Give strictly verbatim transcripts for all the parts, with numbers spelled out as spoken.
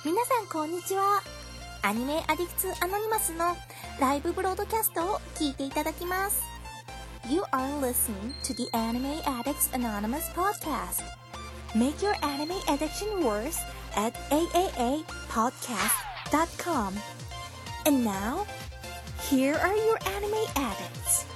皆さんこんにちは。アニメアディクツアノニマスのライブブロードキャストを聞いていただきます。You are listening to the Anime Addicts Anonymous podcast. Make your anime addiction worse at a a a podcast dot com. And now, here are your anime addicts.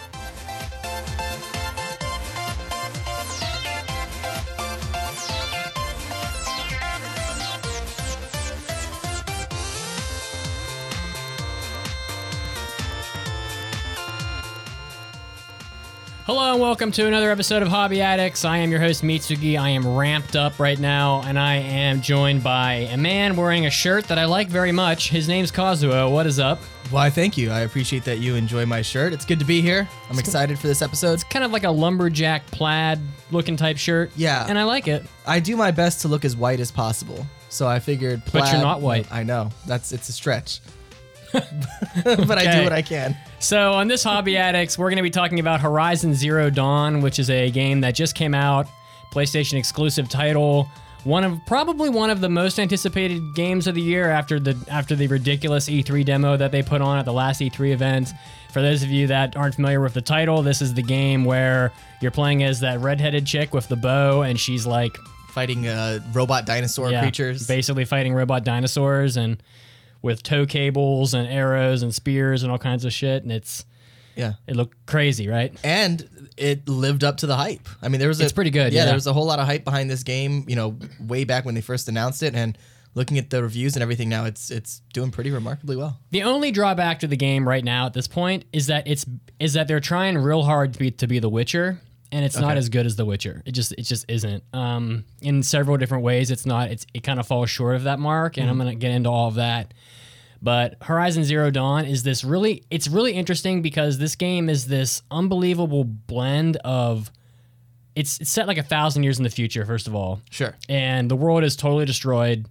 Hello and welcome to another episode of Hobby Addicts. I am your host Mitsugi. I am ramped up right now and I am joined by a man wearing a shirt that I like very much. His name's Kazuo. What is up? Why, thank you. I appreciate that you enjoy my shirt. It's good to be here. I'm excited for this episode. It's kind of like a lumberjack plaid looking type shirt. Yeah. And I like it. I do my best to look as white as possible. So I figured plaid. But you're not white. I know. That's it's a stretch. But okay. I do what I can. So on this Hobby Addicts, we're going to be talking about Horizon Zero Dawn, which is a game that just came out, PlayStation exclusive title, one of probably one of the most anticipated games of the year after the after the ridiculous E three demo that they put on at the last E three event. For those of you that aren't familiar with the title, this is the game where you're playing as that redheaded chick with the bow, and she's like fighting uh, robot dinosaur yeah, creatures, basically fighting robot dinosaurs and. With tow cables and arrows and spears and all kinds of shit, and it's yeah, it looked crazy, right? And it lived up to the hype. I mean, there was a, it's pretty good. Yeah, yeah, there was a whole lot of hype behind this game. You know, way back when they first announced it, and looking at the reviews and everything now, it's it's doing pretty remarkably well. The only drawback to the game right now at this point is that it's is that they're trying real hard to be to be The Witcher. And it's okay. not as good as The Witcher. It just it just isn't. Um, in several different ways, it's not. It's it kind of falls short of that mark, and mm-hmm. I'm gonna get into all of that. But Horizon Zero Dawn is this really. It's really interesting because this game is this unbelievable blend of. It's it's set like a thousand years in the future. First of all, sure, and the world is totally destroyed,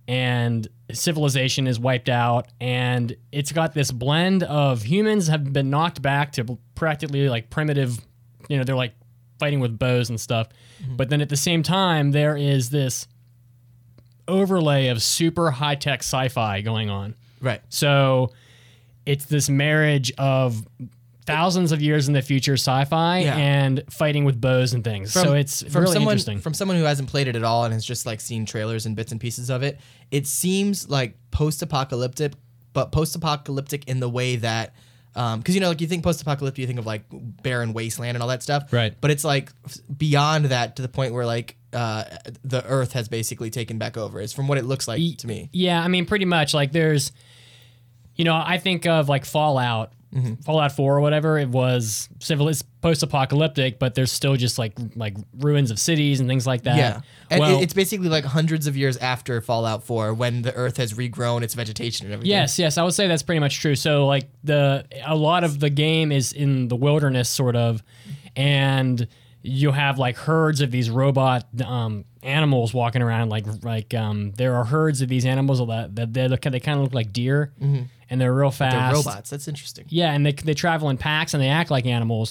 and civilization is wiped out, and it's got this blend of humans have been knocked back to practically like primitive. You know, they're like. Fighting with bows and stuff. Mm-hmm. But then at the same time, there is this overlay of super high-tech sci-fi going on. Right. So it's this marriage of thousands of years in the future sci-fi yeah. and fighting with bows and things. From, so it's from really someone, interesting. From someone who hasn't played it at all and has just like seen trailers and bits and pieces of it, it seems like post-apocalyptic, but post-apocalyptic in the way that Because, um, you know, like you think post-apocalyptic, you think of like barren wasteland and all that stuff. Right. But it's like beyond that to the point where like uh, the Earth has basically taken back over is from what it looks like to me. Yeah, I mean, pretty much like there's, you know, I think of like Fallout, mm-hmm. Fallout four or whatever. It was civil, it's post-apocalyptic, but there's still just like like ruins of cities and things like that. Yeah. And well, it's basically like hundreds of years after Fallout four when the Earth has regrown its vegetation and everything. Yes, yes, I would say that's pretty much true. So like the a lot of the game is in the wilderness sort of, and you have like herds of these robot um, animals walking around. Like like um, there are herds of these animals that, that they look, they kind of look like deer, mm-hmm. and they're real fast. They're robots. That's interesting. Yeah, and they they travel in packs and they act like animals.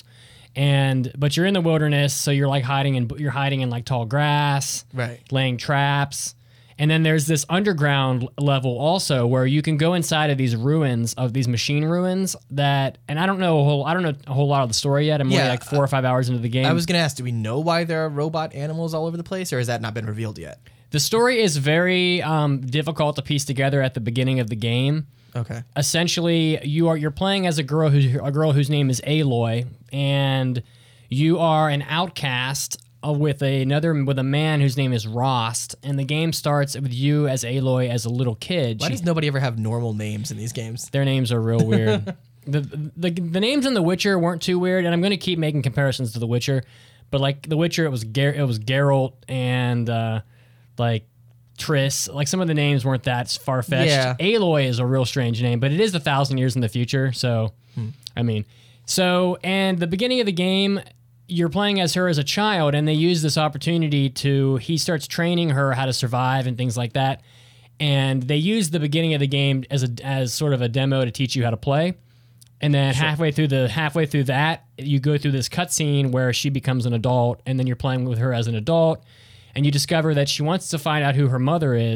And but you're in the wilderness, so you're like hiding in you're hiding in like tall grass, right? Laying traps, and then there's this underground level also where you can go inside of these ruins of these machine ruins that, and I don't know a whole I don't know a whole lot of the story yet. I'm yeah, only like four uh, or five hours into the game. I was gonna ask, do we know why there are robot animals all over the place, or has that not been revealed yet? The story is very um, difficult to piece together at the beginning of the game. Okay. Essentially, you are you're playing as a girl who a girl whose name is Aloy, and you are an outcast uh, with another with a man whose name is Rost, and the game starts with you as Aloy as a little kid. Why she, does nobody ever have normal names in these games? Their names are real weird. the, the the names in The Witcher weren't too weird, and I'm going to keep making comparisons to The Witcher, but like The Witcher, it was Ger- it was Geralt and uh, like. Triss, like some of the names weren't that far-fetched. Yeah. Aloy is a real strange name, but it is a thousand years in the future, so, hmm. I mean. So, and the beginning of the game, you're playing as her as a child, and they use this opportunity to, he starts training her how to survive and things like that, and they use the beginning of the game as a as sort of a demo to teach you how to play, and then sure. halfway through the halfway through that, you go through this cutscene where she becomes an adult, and then you're playing with her as an adult, and you discover that she wants to find out who her mother is,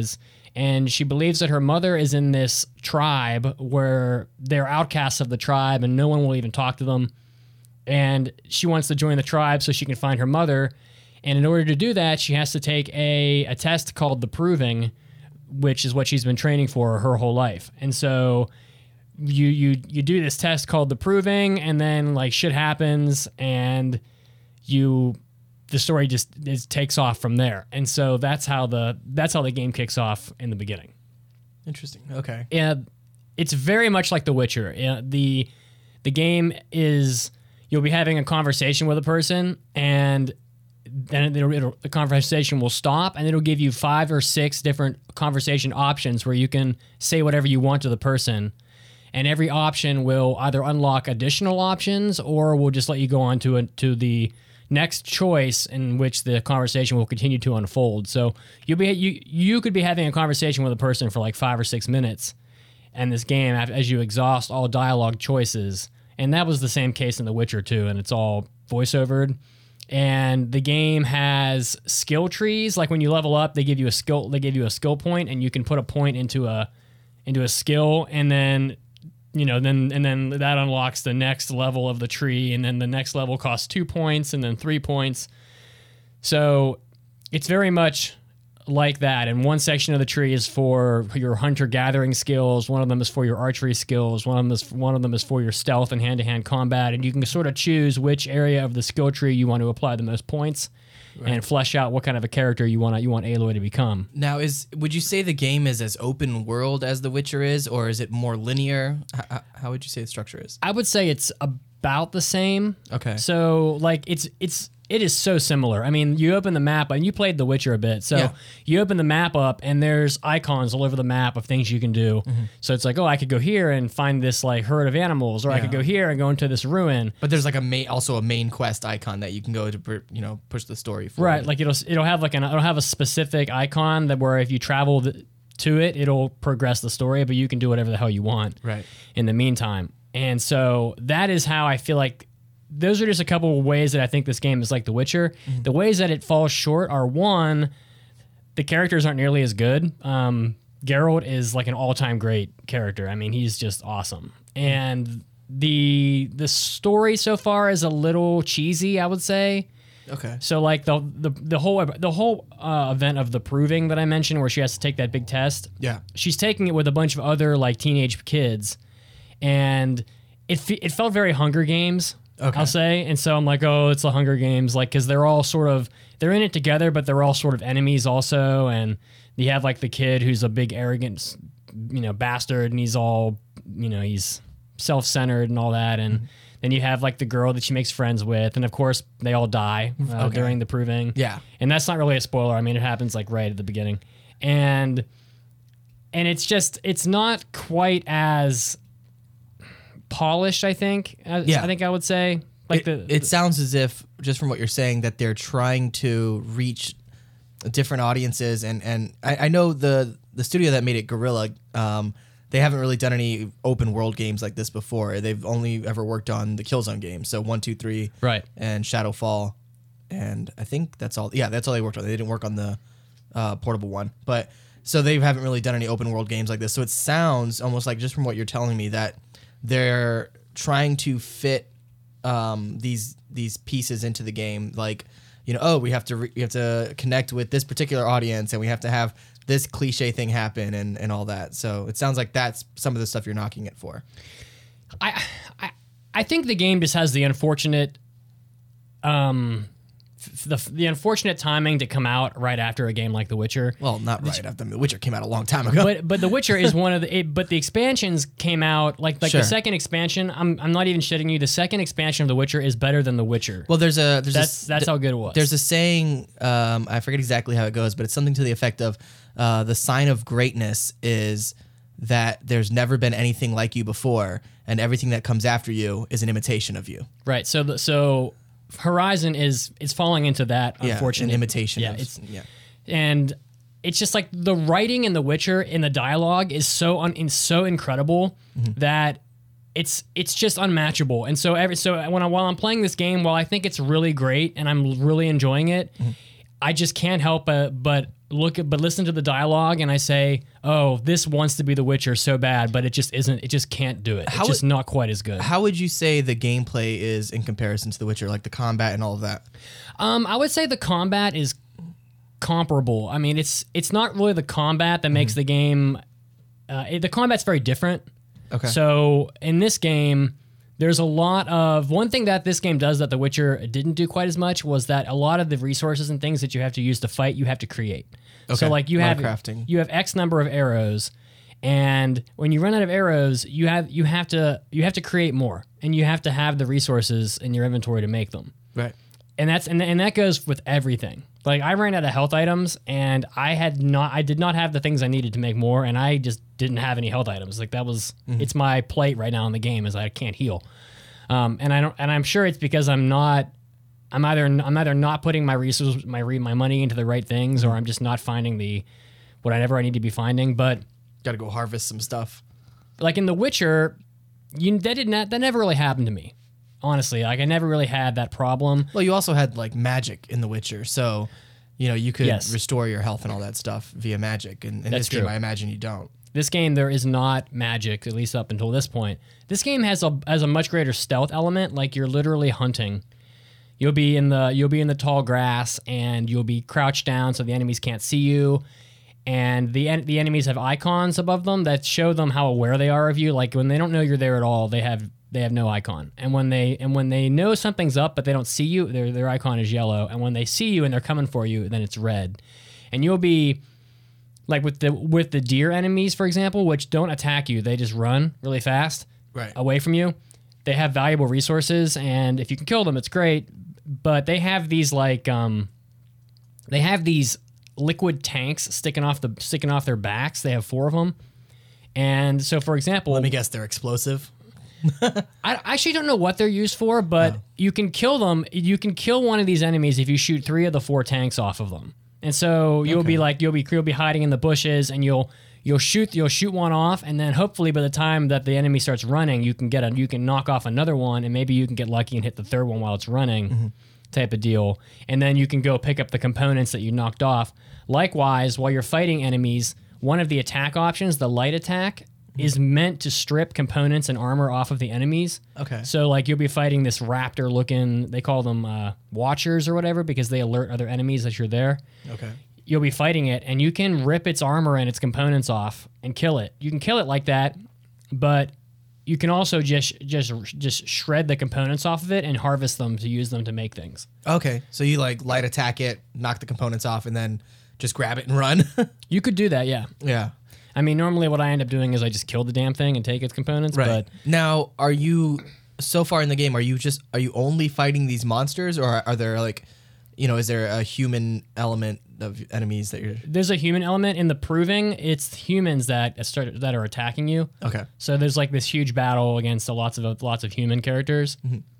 and she believes that her mother is in this tribe where they're outcasts of the tribe and no one will even talk to them. And she wants to join the tribe so she can find her mother. And in order to do that, she has to take a, a test called the Proving, which is what she's been training for her whole life. And so you you you do this test called the Proving, and then like shit happens, and you the story just is, takes off from there. And so that's how the that's how the game kicks off in the beginning. Interesting. Okay. And it's very much like The Witcher. Uh, the the game is you'll be having a conversation with a person, and then it'll, it'll, the conversation will stop, and it'll give you five or six different conversation options where you can say whatever you want to the person. And every option will either unlock additional options or will just let you go on to a, to the next choice in which the conversation will continue to unfold. So you'll be you you could be having a conversation with a person for like five or six minutes, and this game, as you exhaust all dialogue choices, and that was the same case in The Witcher too, and it's all voiceovered. And the game has skill trees. Like when you level up, they give you a skill. They give you a skill point, and you can put a point into a into a skill, and then you know, then and then that unlocks the next level of the tree, and then the next level costs two points, and then three points. So it's very much like that. And one section of the tree is for your hunter-gathering skills. One of them is for your archery skills. One of them is one of them is for your stealth and hand-to-hand combat. And you can sort of choose which area of the skill tree you want to apply the most points, right, and flesh out what kind of a character you want you want Aloy to become. Now, is would you say the game is as open world as The Witcher is, or is it more linear? How, how would you say the structure is? I would say it's about the same. Okay. So like it's it's it is so similar. I mean, you open the map, and you played The Witcher a bit. So Yeah. you open the map up, and there's icons all over the map of things you can do. Mm-hmm. So it's like, oh, I could go here and find this like herd of animals, or I Yeah. could go here and go into this ruin. But there's like a main, also a main quest icon that you can go to, pr- you know, push the story forward. Right, like it'll it'll have like an it'll have a specific icon that where if you travel th- to it, it'll progress the story, but you can do whatever the hell you want. Right. In the meantime, and so that is how I feel like. Those are just a couple of ways that I think this game is like The Witcher. Mm-hmm. The ways that it falls short are, one, the characters aren't nearly as good. Um, Geralt is like an all-time great character. I mean, he's just awesome. And the the story so far is a little cheesy, I would say. Okay. So like the the the whole the whole uh, event of the Proving that I mentioned, where she has to take that big test. Yeah. She's taking it with a bunch of other like teenage kids, and it fe- it felt very Hunger Games. Okay. I'll say. And so I'm like, oh, it's the Hunger Games, like, because they're all sort of, they're in it together, but they're all sort of enemies also. And you have like the kid who's a big arrogant, you know, bastard, and he's all, you know, he's self-centered and all that. And mm-hmm. then you have like the girl that she makes friends with, and of course they all die uh, okay. during the Proving. Yeah. And that's not really a spoiler. I mean, it happens like right at the beginning. And and it's just, it's not quite as polished, I think. As, yeah. I think I would say. Like it, the, it sounds as if, just from what you're saying, that they're trying to reach different audiences, and and I, I know the the studio that made it, Guerrilla, um, they haven't really done any open world games like this before. They've only ever worked on the Killzone games, so one, two, three, right, and Shadowfall, and I think that's all. Yeah, that's all they worked on. They didn't work on the uh, portable one, but so they haven't really done any open world games like this. So it sounds almost like, just from what you're telling me, that they're trying to fit um, these these pieces into the game, like, you know, oh, we have to re- we have to connect with this particular audience, and we have to have this cliche thing happen, and, and all that. So it sounds like that's some of the stuff you're knocking it for. I I I think the game just has the unfortunate um f- the the unfortunate timing to come out right after a game like The Witcher. Well, not right after The Witcher came out a long time ago. But but The Witcher is one of the it, but the expansions came out like like Sure. the second expansion. I'm I'm not even shitting you. The second expansion of The Witcher is better than The Witcher. Well, there's a there's that's a, that's how good it was. There's a saying, um, I forget exactly how it goes, but it's something to the effect of uh, the sign of greatness is that there's never been anything like you before, and everything that comes after you is an imitation of you. Right. So the, so Horizon is is falling into that Yeah, unfortunate an imitation. Yeah, of, it's yeah. and it's just like the writing in The Witcher in the dialogue is so un, in, so incredible Mm-hmm. that it's it's just unmatchable. And so every so when I, while I'm playing this game, while I think it's really great and I'm really enjoying it, Mm-hmm. I just can't help but but look at but listen to the dialogue, and I say, oh, this wants to be The Witcher so bad, but it just isn't. It just can't do it. How it's just would- not quite as good. How would you say the gameplay is in comparison to The Witcher, like the combat and all of that? Um, I would say the combat is comparable. I mean, it's it's not really the combat that makes the game. Uh, it, the combat's very different. Okay. So in this game, there's a lot of one thing that this game does that The Witcher didn't do quite as much was that a lot of the resources and things that you have to use to fight, you have to create. Okay. So like you A lot have of crafting. you have X number of arrows, and when you run out of arrows, you have you have to you have to create more, and you have to have the resources in your inventory to make them. Right. And that's and, and that goes with everything. Like I ran out of health items, and I had not I did not have the things I needed to make more, and I just didn't have any health items. Like that was it's my plight right now in the game is I can't heal. Um, and I don't and I'm sure it's because I'm not I'm either I'm either not putting my resources my re, my money into the right things, or I'm just not finding the whatever I need to be finding. But Got to go harvest some stuff. like in The Witcher, you that did not that never really happened to me. Honestly, like I never really had that problem. Well, you also had like magic in The Witcher, so you know you could Yes. restore your health and all that stuff via magic. And in That's this game, true. I imagine you don't. This game, there is not magic, at least up until this point. This game has a has a much greater stealth element. Like you're literally hunting. You'll be in the you'll be in the tall grass, and you'll be crouched down so the enemies can't see you. And the en- the enemies have icons above them that show them how aware they are of you. Like when they don't know you're there at all, they have they have no icon. And when they and when they know something's up but they don't see you, their their icon is yellow. And when they see you and they're coming for you, then it's red. And you'll be like with the with the deer enemies, for example, which don't attack you, they just run really fast Right. away from you. They have valuable resources, and if you can kill them, it's great. But they have these like um, they have these liquid tanks sticking off the sticking off their backs. They have four of them, and so for example, Let me guess, they're explosive. I I actually don't know what they're used for, but you can kill them. You can kill one of these enemies if you shoot three of the four tanks off of them. And so you'll be like you'll be you'll be hiding in the bushes, and you'll you'll shoot you'll shoot one off, and then hopefully by the time that the enemy starts running, you can get a you can knock off another one, and maybe you can get lucky and hit the third one while it's running, type of deal. And then you can go pick up the components that you knocked off. Likewise, while you're fighting enemies, one of the attack options, the light attack, is meant to strip components and armor off of the enemies. Okay. So like you'll be fighting this raptor looking, they call them uh, watchers or whatever because they alert other enemies that you're there. Okay. You'll be fighting it, and you can rip its armor and its components off and kill it. You can kill it like that, but you can also just just just shred the components off of it and harvest them to use them to make things. Okay. So you like light attack it, knock the components off, and then just grab it and run. You could do that, yeah. Yeah. I mean, normally what I end up doing is I just kill the damn thing and take its components, but Now, are you so far in the game? Are you just are you only fighting these monsters, or are, are there like, you know, is there a human element of enemies that you're? there's a human element in the proving. It's humans that start that are attacking you. Okay. So there's like this huge battle against a lots of lots of human characters.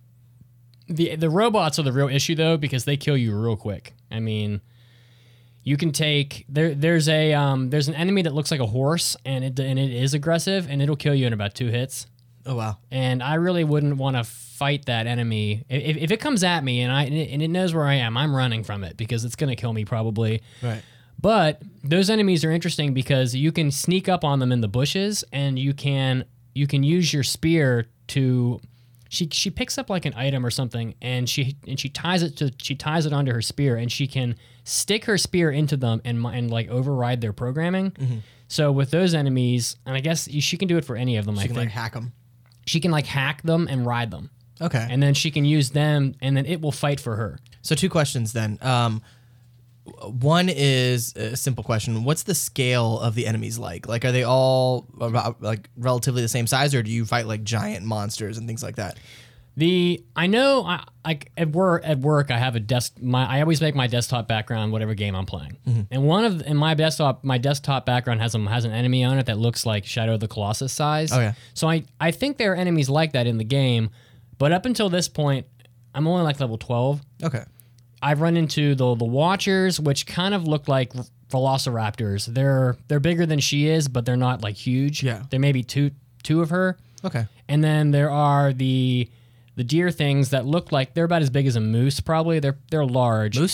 The the robots are the real issue though because they kill you real quick. I mean, you can take there. There's a um, there's an enemy that looks like a horse and it and it is aggressive and it'll kill you in about two hits. Oh wow. And I really wouldn't want to fight that enemy if, if it comes at me and I and it, and it knows where I am. I'm running from it because it's gonna kill me probably. Right. But those enemies are interesting because you can sneak up on them in the bushes, and you can you can use your spear to. She she picks up like an item or something, and she and she ties it to she ties it onto her spear, and she can stick her spear into them and and like override their programming. So with those enemies, and I guess she can do it for any of them. She I can think like hack them. she can like hack them and ride them, Okay. and then she can use them, and then it will fight for her. So two questions then. Um, one is a simple question. What's the scale of the enemies like? Like, are they all about, like relatively the same size, or do you fight like giant monsters and things like that? The I know I like at work at work I have a desk my I always make my desktop background whatever game I'm playing. And one of in my desktop my desktop background has a, has an enemy on it that looks like Shadow of the Colossus size. Oh, yeah. So I I think there are enemies like that in the game, but up until this point I'm only like level twelve. Okay. I've run into the the Watchers, which kind of look like Velociraptors. They're they're bigger than she is, but they're not like huge. Yeah. There may be two two of her. Okay. And then there are the the deer things that look like they're about as big as a moose. Probably they're they're large. Moose?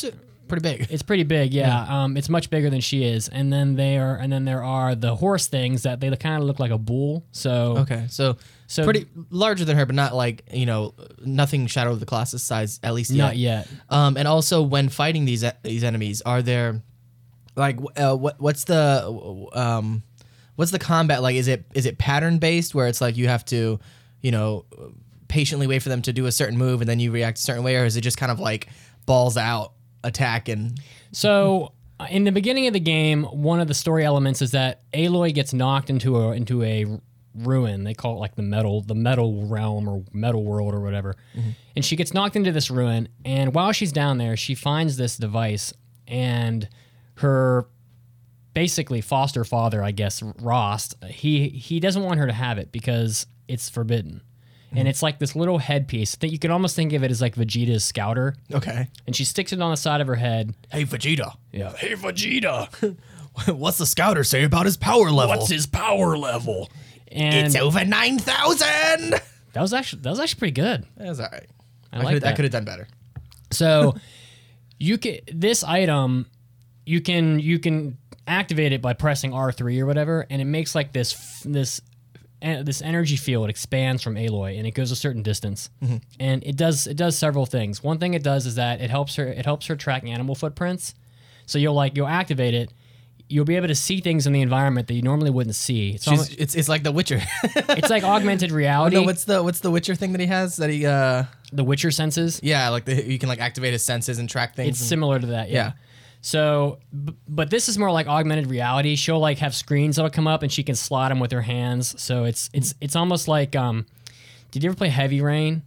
pretty big. It's pretty big, yeah. yeah. Um, it's much bigger than she is, and then they are, and then there are the horse things that they kind of look like a bull. So okay, so so pretty larger than her, but not like you know nothing Shadow of the Colossus size, at least yet. Not yet. Um, and also when fighting these these enemies, are there like uh, what what's the um what's the combat like? Is it is it pattern based where it's like you have to you know patiently wait for them to do a certain move and then you react a certain way, or is it just kind of like balls out attack? And so in the beginning of the game, one of the story elements is that Aloy gets knocked into a into a ruin. They call it like the metal the metal realm or metal world or whatever. Mm-hmm. And she gets knocked into this ruin, and while she's down there, she finds this device, and her basically foster father, I guess, Rost, he he doesn't want her to have it because it's forbidden. And it's like this little headpiece that you can almost think of it as like Vegeta's scouter. Okay. And she sticks it on the side of her head. Hey, Vegeta. Yeah. Hey, Vegeta. What's the scouter say about his power level? What's his power level? And it's over nine thousand. That was actually that was actually pretty good. That was all right. I, I like that. I could have done better. So you can this item you can you can activate it by pressing R three or whatever, and it makes like this this this energy field expands from Aloy, and it goes a certain distance. Mm-hmm. And it does it does several things. One thing it does is that it helps her it helps her track animal footprints. So you'll like you'll activate it, you'll be able to see things in the environment that you normally wouldn't see. It's almost, it's, it's like The Witcher. It's like augmented reality. Oh, no, what's the what's the Witcher thing that he has that he uh the Witcher senses? Yeah, like the, you can like activate his senses and track things. It's and, similar to that. Yeah. yeah. So, b- but this is more like augmented reality. She'll like have screens that'll come up, and she can slot them with her hands. So it's it's it's almost like. Um, did you ever play Heavy Rain?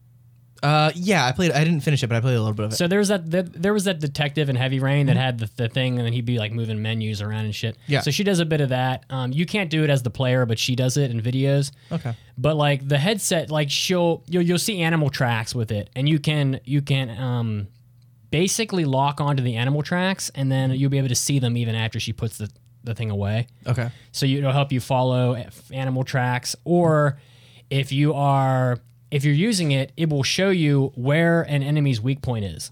Uh, yeah, I played. I didn't finish it, but I played a little bit of it. So there was that. The, there was that detective in Heavy Rain that mm-hmm. had the, the thing, and then he'd be like moving menus around and shit. Yeah. So she does a bit of that. Um, you can't do it as the player, but she does it in videos. Okay. But like the headset, like she'll you'll you'll see animal tracks with it, and you can you can um. basically lock onto the animal tracks, and then you'll be able to see them even after she puts the, the thing away. Okay. So you, it'll help you follow animal tracks, or if you are if you're using it, it will show you where an enemy's weak point is.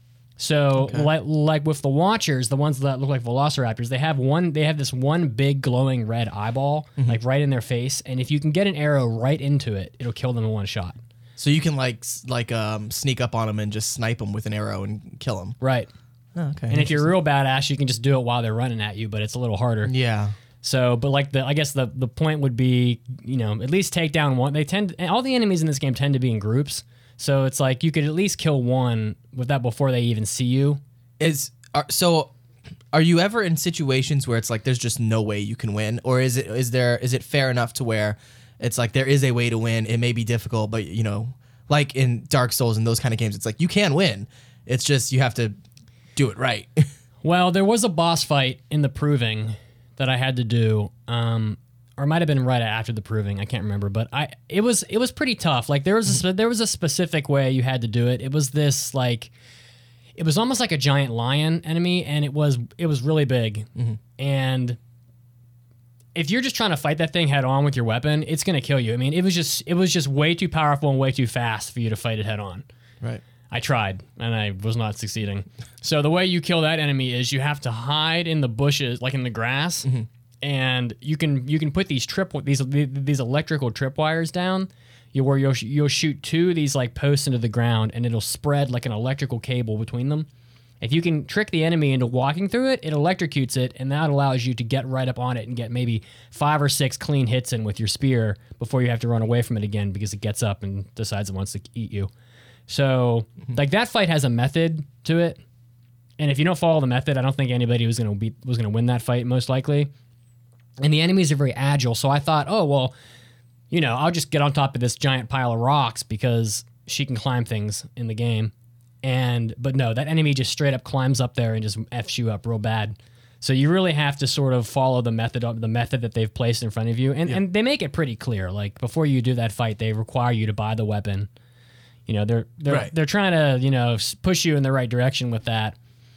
So okay. like like with the Watchers, the ones that look like velociraptors, they have one they have this one big glowing red eyeball mm-hmm. like right in their face, and if you can get an arrow right into it, it'll kill them in one shot. So you can like like um, sneak up on them and just snipe them with an arrow and kill them. Right. Oh, okay. And if you're a real badass, you can just do it while they're running at you, but it's a little harder. Yeah. So, but like the, I guess the the point would be, you know, at least take down one. They tend, and all the enemies in this game tend to be in groups. So it's like you could at least kill one with that before they even see you. Is are, so. Are you ever in situations where it's like there's just no way you can win, or is it is there is it fair enough to where it's like there is a way to win? It may be difficult, but you know, like in Dark Souls and those kind of games, it's like you can win. It's just you have to do it right. Well, there was a boss fight in the Proving that I had to do, um, or it might have been right after the Proving. I can't remember, but I it was it was pretty tough. Like there was a, there was a specific way you had to do it. It was this like it was almost like a giant lion enemy, and it was it was really big, mm-hmm. and if you're just trying to fight that thing head on with your weapon, it's gonna kill you. I mean, it was just it was just way too powerful and way too fast for you to fight it head on. Right. I tried, and I was not succeeding. So the way you kill that enemy is you have to hide in the bushes, like in the grass, mm-hmm. and you can you can put these trip these these electrical tripwires down. You where you'll you'll shoot two of these like posts into the ground, and it'll spread like an electrical cable between them. If you can trick the enemy into walking through it, it electrocutes it, and that allows you to get right up on it and get maybe five or six clean hits in with your spear before you have to run away from it again because it gets up and decides it wants to eat you. So, like that fight has a method to it, and if you don't follow the method, I don't think anybody was gonna be was gonna win that fight most likely. And the enemies are very agile, so I thought, oh well, you know, I'll just get on top of this giant pile of rocks because she can climb things in the game. And but no, that enemy just straight up climbs up there and just F's you up real bad. So you really have to sort of follow the method of the method that they've placed in front of you, and yeah. and they make it pretty clear. Like before you do that fight, they require you to buy the weapon. You know, they're they're right. they're trying to, you know, push you in the right direction with that.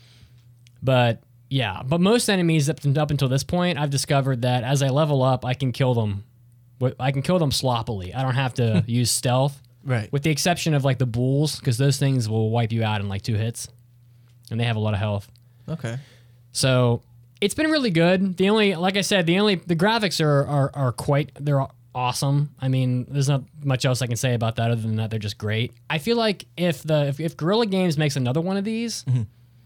But yeah, but most enemies up, up until this point, I've discovered that as I level up, I can kill them. I can kill them sloppily. I don't have to use stealth. Right. With the exception of like the bulls, because those things will wipe you out in like two hits. and they have a lot of health. Okay. So it's been really good. The only, like I said, the only the graphics are are, are quite they're awesome. I mean, there's not much else I can say about that other than that they're just great. I feel like if the if, if Guerrilla Games makes another one of these, mm-hmm.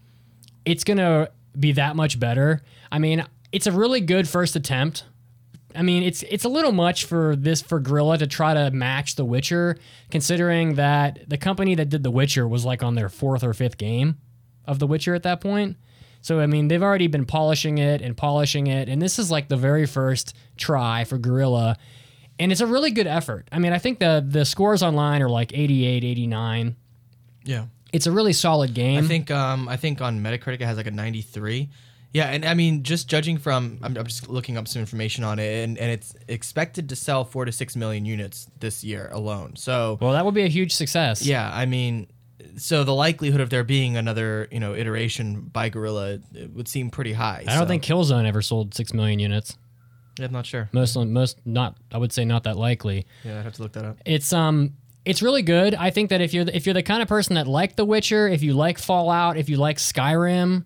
it's gonna be that much better. I mean, it's a really good first attempt. I mean, it's it's a little much for this for Guerrilla to try to match The Witcher, considering that the company that did The Witcher was like on their fourth or fifth game of The Witcher at that point. So, I mean, they've already been polishing it and polishing it, and this is like the very first try for Guerrilla, and it's a really good effort. I mean, I think the the scores online are like eighty-eight, eighty-nine. Yeah. It's a really solid game. I think um I think on Metacritic it has like a ninety-three. Yeah, and I mean, just judging from, I'm, I'm just looking up some information on it, and, and it's expected to sell four to six million units this year alone. So, well, that would be a huge success. Yeah, I mean, so the likelihood of there being another, you know, iteration by Guerrilla, it would seem pretty high. I don't so. think Killzone ever sold six million units. Yeah, I'm not sure. Most, most, not. I would say not that likely. Yeah, I'd have to look that up. It's um. It's really good. I think that if you're the, if you're the kind of person that like The Witcher, if you like Fallout, if you like Skyrim,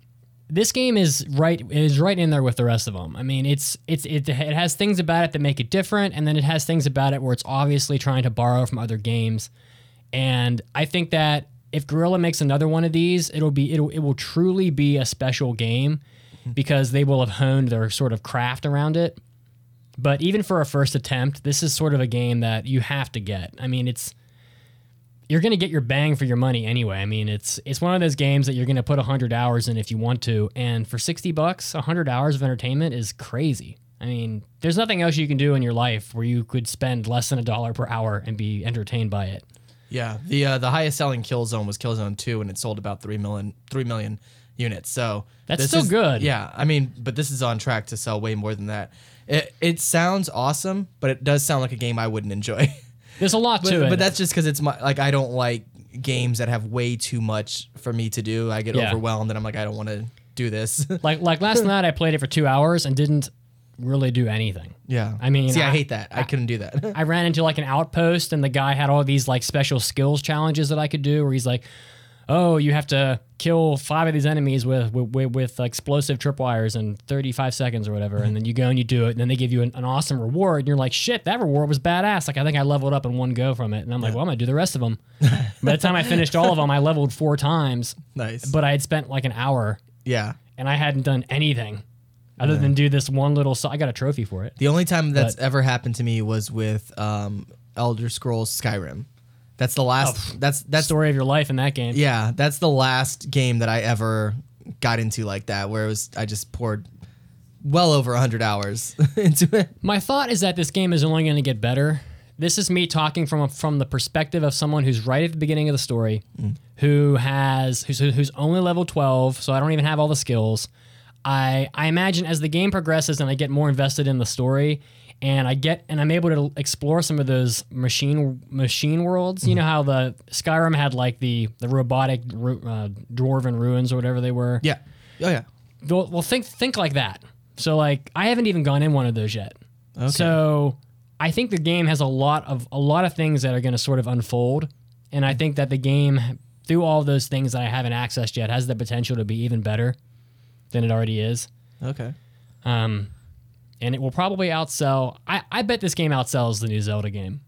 this game is right is right in there with the rest of them. I mean, it's it's it, it has things about it that make it different, and then it has things about it where it's obviously trying to borrow from other games. And I think that if Guerrilla makes another one of these, it'll be it'll it will truly be a special game because they will have honed their sort of craft around it. But even for a first attempt, this is sort of a game that you have to get. I mean, it's you're going to get your bang for your money anyway. I mean, it's it's one of those games that you're going to put one hundred hours in if you want to, and for sixty bucks, one hundred hours of entertainment is crazy. I mean, there's nothing else you can do in your life where you could spend less than a dollar per hour and be entertained by it. Yeah, the uh, the highest selling Killzone was Killzone two, and it sold about three million three million units. So that's still is, good. Yeah, I mean, but this is on track to sell way more than that. It it sounds awesome, but it does sound like a game I wouldn't enjoy. There's a lot but, to it, but that's just because it's my like I don't like games that have way too much for me to do. I get Yeah. overwhelmed, and I'm like, I don't want to do this. like like last night, I played it for two hours and didn't really do anything. Yeah, I mean, see, I, I- hate that. I, couldn't do that. I ran into like an outpost, and the guy had all these like special skills challenges that I could do, where he's like, "Oh, you have to kill five of these enemies with with, with, with explosive tripwires in thirty-five seconds or whatever," and then you go and you do it, and then they give you an, an awesome reward, and you're like, "Shit, that reward was badass!" Like I think I leveled up in one go from it, and I'm like, "Well, I'm gonna do the rest of them." By the time I finished all of them, I leveled four times, Nice. but I had spent like an hour, yeah. and I hadn't done anything other than do this one little. So I got a trophy for it. The only time that's But- ever happened to me was with um, Elder Scrolls Skyrim. That's the last. that's that's Story of your life in that game. yeah. That's the last game that I ever got into like that, where it was I just poured well over a hundred hours into it. My thought is that this game is only going to get better. This is me talking from a, from the perspective of someone who's right at the beginning of the story, Mm. who has who's who's only level twelve, so I don't even have all the skills. I I imagine as the game progresses and I get more invested in the story, and I get and I'm able to explore some of those machine machine worlds. You know how the Skyrim had like the the robotic ru- uh, dwarven ruins or whatever they were. Yeah. Oh yeah. Well, well, think think like that. So like I haven't even gone in one of those yet. Okay. So I think the game has a lot of a lot of things that are going to sort of unfold, and I think that the game, through all those things that I haven't accessed yet, has the potential to be even better than it already is. Okay. Um, and it will probably outsell. I, I bet this game outsells the new Zelda game.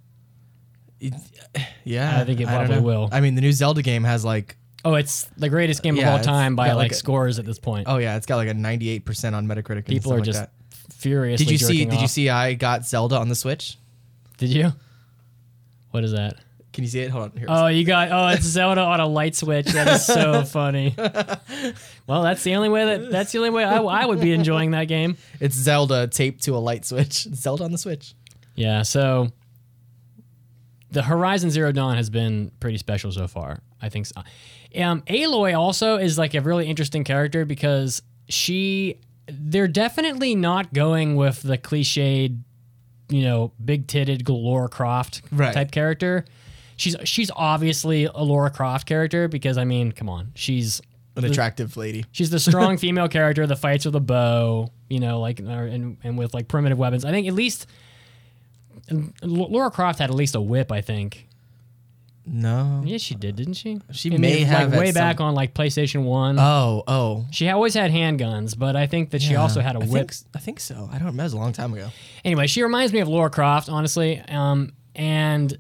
Yeah. I think it don't probably know. will. I mean, the new Zelda game has like Oh, it's the greatest game Yeah, of all it's time by got like, like a- scores at this point. oh yeah, it's got like a ninety-eight percent on Metacritic. And People stuff are like just that. furiously Did you see? jerking Did you off. see? I got Zelda on the Switch. Did you? What is that? Can you see it? Hold on. Here. Oh, you got oh, it's Zelda on a light switch. That is so funny. Well, that's the only way that that's the only way I, I would be enjoying that game. It's Zelda taped to a light switch. Zelda on the Switch. Yeah, so the Horizon Zero Dawn has been pretty special so far. I think so. Um, Aloy also is like a really interesting character because she they're definitely not going with the cliched, you know, big-titted Lara Croft Right. type character. She's she's obviously a Lara Croft character because I mean, come on, she's An attractive lady. she's the strong female character that fights with a bow, you know, like or, and and with like primitive weapons. I think at least Lara Croft had at least a whip. I think No. Yeah, she did, didn't she? She I mean, may have like at way some- back on like PlayStation One. Oh, oh. She always had handguns, but I think that she Yeah, also had a I whip. think, I think so. I don't remember. It was a long time ago. Anyway, she reminds me of Lara Croft, honestly. Um, and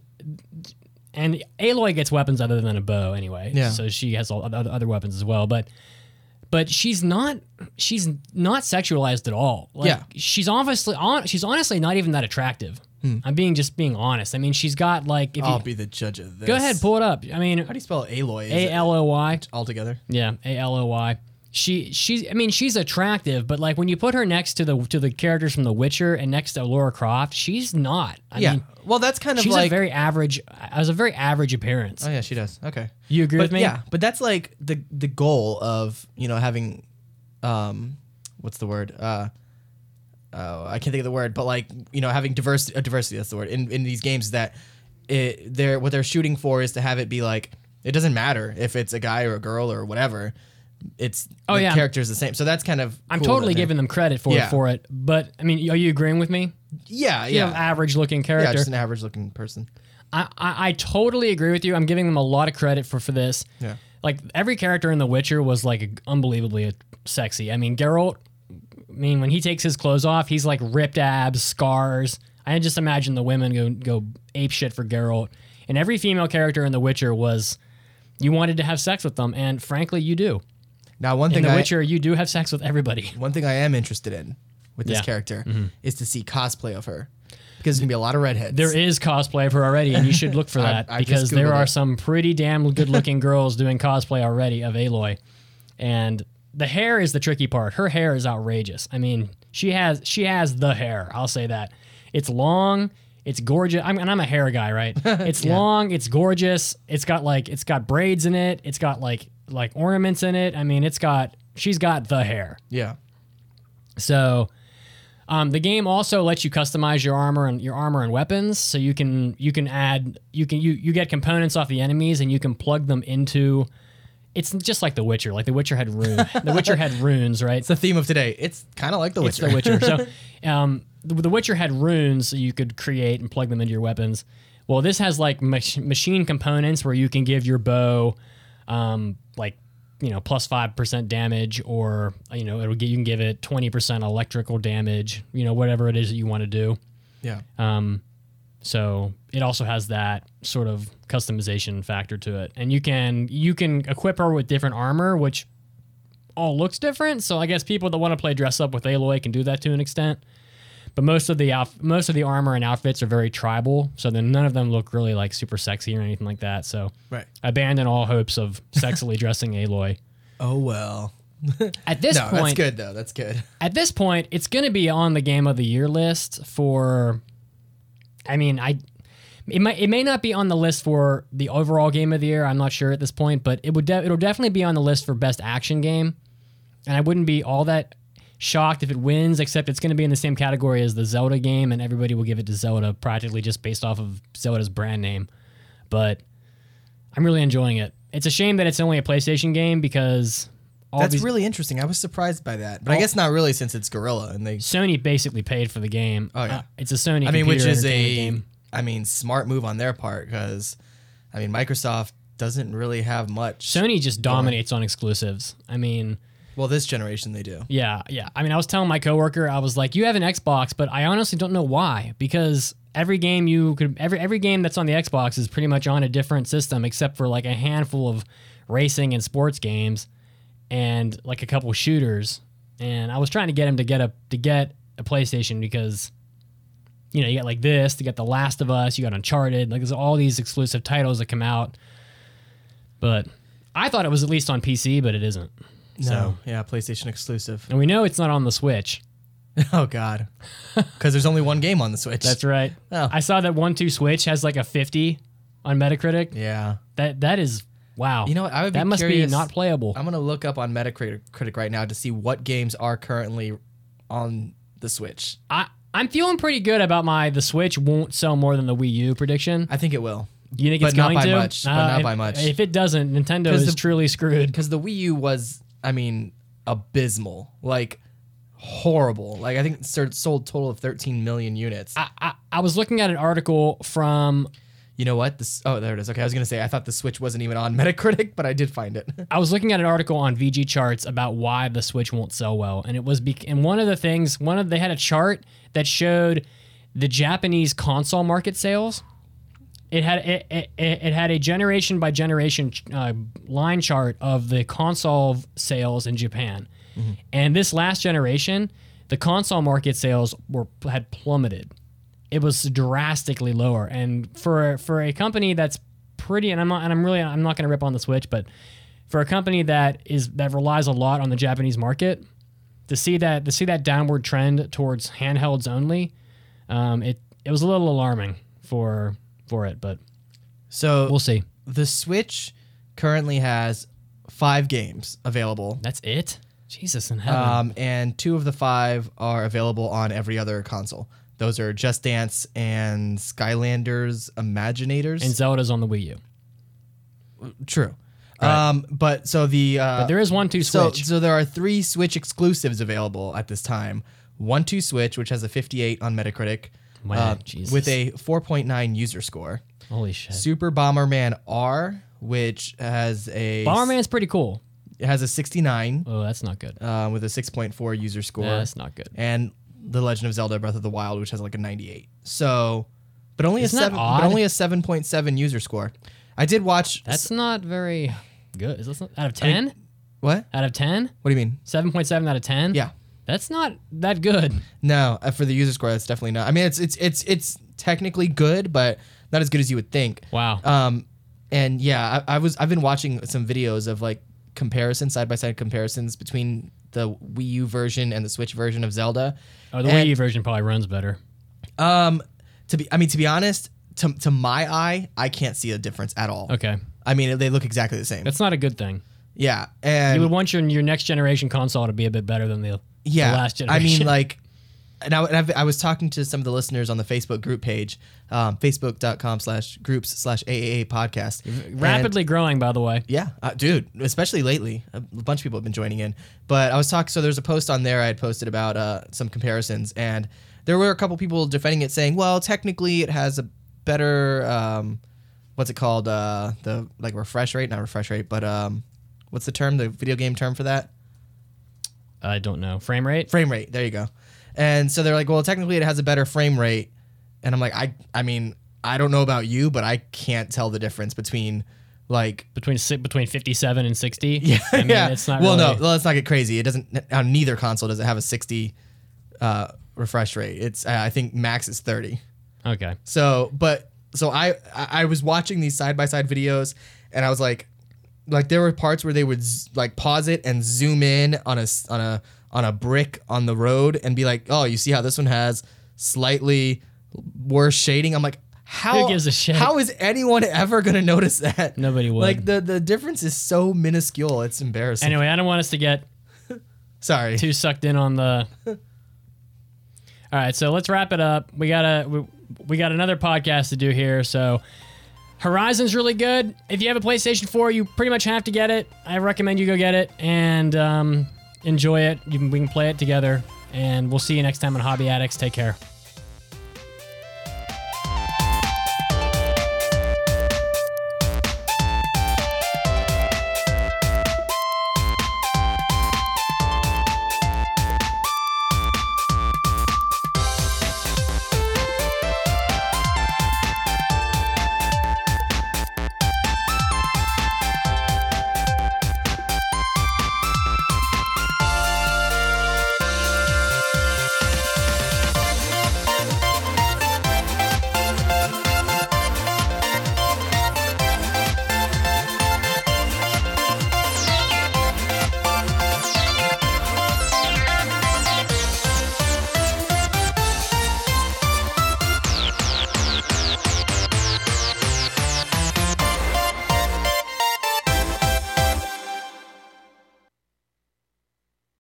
and Aloy gets weapons other than a bow, anyway. Yeah. So she has all other other weapons as well, but but she's not she's not sexualized at all. Like, Yeah. She's obviously on. She's honestly not even that attractive. I'm being just being honest. I mean, she's got like. If I'll you, be the judge of this. go ahead, pull it up. I mean, How do you spell Aloy? Is A it L O Y. all together? Yeah, A L O Y. She she's I mean she's attractive, but like when you put her next to the to the characters from The Witcher and next to Lara Croft, she's not. I yeah. mean, well, that's kind of she's like. a very average. Has a very average appearance. oh yeah, she does. Okay. You agree But with me? yeah, but that's like the the goal of you know having, um, what's the word? Uh, oh, I can't think of the word, but like you know having diversity. Uh, diversity. That's the word in in these games that it they're what they're shooting for is to have it be like it doesn't matter if it's a guy or a girl or whatever. It's Oh, the yeah. character's the same. So that's kind of I'm cool totally that they- giving them credit for Yeah. for it, but I mean, are you agreeing with me? Yeah, You yeah, have average looking yeah. character. Just an average looking person. I, I I totally agree with you. I'm giving them a lot of credit for for this. Yeah. Like every character in The Witcher was like unbelievably sexy. I mean, Geralt. I mean, when he takes his clothes off, he's like ripped abs, scars. I just imagine the women go go ape shit for Geralt. And every female character in The Witcher was, you wanted to have sex with them, and frankly, you do. Now, one In thing The I Witcher, you do have sex with everybody. one thing I am interested in with this Yeah. Mm-hmm. character is to see cosplay of her because there's gonna be a lot of redheads. There is cosplay of her already, and you should look for I- that I just because there Googled are it. some pretty damn good-looking girls doing cosplay already of Aloy, and the hair is the tricky part. Her hair is outrageous. I mean, she has she has the hair. I'll say that. It's long. It's gorgeous. I'm, and I'm a hair guy, right? It's Yeah. long. It's gorgeous. It's got like it's got braids in it. It's got like like ornaments in it. I mean, it's got she's got the hair. Yeah. So, um, the game also lets you customize your armor and your armor and weapons. So you can you can add you can you you get components off the enemies and you can plug them into. It's just like The Witcher. Like The Witcher had rune. The Witcher had runes, right? It's the theme of today. It's kind of like The It's Witcher. The Witcher. So, um, the, the Witcher had runes so you could create and plug them into your weapons. Well, this has like mach- machine components where you can give your bow, um, like you know, plus five percent damage, or you know, it'll get you can give it twenty percent electrical damage. You know, whatever it is that you want to do. yeah. Um, so it also has that sort of customization factor to it, and you can you can equip her with different armor, which all looks different. So I guess people that want to play dress up with Aloy can do that to an extent. But most of the outf- most of the armor and outfits are very tribal, so then none of them look really like super sexy or anything like that. So Right. abandon all hopes of sexily dressing Aloy. Oh well. At this No, that's point, good though. That's good. at this point, it's going to be on the Game of the Year list for. I mean, I. It might. It may not be on the list for the overall Game of the Year. I'm not sure at this point, but it would. De- it'll definitely be on the list for best action game, and I wouldn't be all that shocked if it wins. Except it's going to be in the same category as the Zelda game, and everybody will give it to Zelda practically just based off of Zelda's brand name. But I'm really enjoying it. It's a shame that it's only a PlayStation game because all That's these, really interesting. I was surprised by that, but I All- guess not really since it's Gorilla and they. Sony basically paid for the game. Oh, yeah. Uh, it's a Sony. I mean, which computer is entertainment a. game. I mean, smart move on their part because, I mean, Microsoft doesn't really have much. Sony just dominates on exclusives. I mean, Well, this generation they do. yeah, yeah. I mean, I was telling my coworker, I was like, "You have an Xbox, but I honestly don't know why because every game you could every every game that's on the Xbox is pretty much on a different system except for like a handful of racing and sports games and like a couple shooters." And I was trying to get him to get a to get a PlayStation because you know, you got like this, you got The Last of Us, you got Uncharted, like there's all these exclusive titles that come out. But I thought it was at least on P C, but it isn't. No, So, yeah, PlayStation exclusive. and we know it's not on the Switch. Oh God, because there's only one game on the Switch. That's right. Oh. I saw that one two Switch has like a fifty on Metacritic. Yeah. That that is wow. You know what? I would be that must curious- be not playable. I'm gonna look up on Metacritic critic right now to see what games are currently on the Switch. I I'm feeling pretty good about my the Switch won't sell more than the Wii U prediction. I think it will, You think but it's not going by to? much, but not if, by much. If it doesn't, Nintendo 'Cause is the- truly screwed. because the Wii U was, I mean, abysmal, like horrible. Like I think it sold total of thirteen million units. I, I I was looking at an article from You know what? This oh there it is. Okay, I was gonna say I thought the Switch wasn't even on Metacritic, but I did find it. I was looking at an article on V G Charts about why the Switch won't sell well, and it was bec- and one of the things one of they had a chart that showed the Japanese console market sales. It had it, it, it had a generation by generation uh, line chart of the console sales in Japan, mm-hmm. and this last generation, the console market sales were had plummeted. It was drastically lower, and for for a company that's pretty, and I'm not, and I'm really, I'm not going to rip on the Switch, but for a company that is that relies a lot on the Japanese market, to see that to see that downward trend towards handhelds only, um, it it was a little alarming for for it, but so we'll see. The Switch currently has five games available. That's it? Jesus in heaven! Um, and two of the five are available on every other console. Those are Just Dance and Skylanders Imaginators. And Zelda's on the Wii U. True. Right. Um, but so the uh, but there is one two so, Switch. So there are three Switch exclusives available at this time. One two Switch, which has a fifty-eight on Metacritic, Wow, uh, Jesus. with a four point nine user score. Holy shit! Super Bomberman R, which has a Bomberman's pretty cool. It has a sixty-nine Oh, that's not good. uh, with a six point four user score. That's not good. And The Legend of Zelda: Breath of the Wild, which has like a ninety-eight. So, but only Isn't a that seven, odd? but only a seven point seven user score. I did watch. That's not very good. Is this not, out of ten? What? Out of ten? What do you mean? seven point seven out of ten? Yeah. That's not that good. No, uh, for the user score, that's definitely not. I mean, it's it's it's it's technically good, but not as good as you would think. Wow. Um, and yeah, I, I was I've been watching some videos of like comparisons, side by side comparisons between the Wii U version and the Switch version of Zelda. Oh, the And- Wii U version probably runs better. Um, to be, I mean, to be honest, to to my eye, I can't see a difference at all. Okay. I mean, they look exactly the same. That's not a good thing. Yeah, and You would want your your next generation console to be a bit better than the, yeah, the last I generation. mean, like, and I, and I've, I was talking to some of the listeners on the Facebook group page, um, facebook.com slash groups slash AAA podcast. rapidly growing, by the way. Yeah, uh, dude, especially lately. A bunch of people have been joining in. But I was talking, so there's a post on there I had posted about uh, some comparisons, and there were a couple people defending it saying, well, technically it has a better, um, what's it called? Uh, the, like, refresh rate? Not refresh rate, but um, what's the term, the video game term for that? I don't know. Frame rate? Frame rate, there you go. And so they're like, well, technically it has a better frame rate. And I'm like, I, I mean, I don't know about you, but I can't tell the difference between, like, Between si- between fifty-seven and sixty? yeah, I mean, yeah. it's not well, really... no, let's not get crazy. It doesn't. On neither console does it have a sixty uh, refresh rate. It's uh, I think max is thirty. Okay. So, but so I I I was watching these side by side videos, and I was like, like there were parts where they would z- like pause it and zoom in on a s- on a on a brick on the road and be like, oh, you see how this one has slightly worse shading? I'm like, how Who gives a shit? How is anyone ever gonna notice that? Nobody would. Like the the difference is so minuscule. It's embarrassing. Anyway, I don't want us to get Sorry. too sucked in on the... All right, so let's wrap it up. We got a we, we got another podcast to do here, so... Horizon's really good. If you have a PlayStation four, you pretty much have to get it. I recommend you go get it and um, enjoy it. You can, we can play it together. And we'll see you next time on Hobby Addicts. Take care.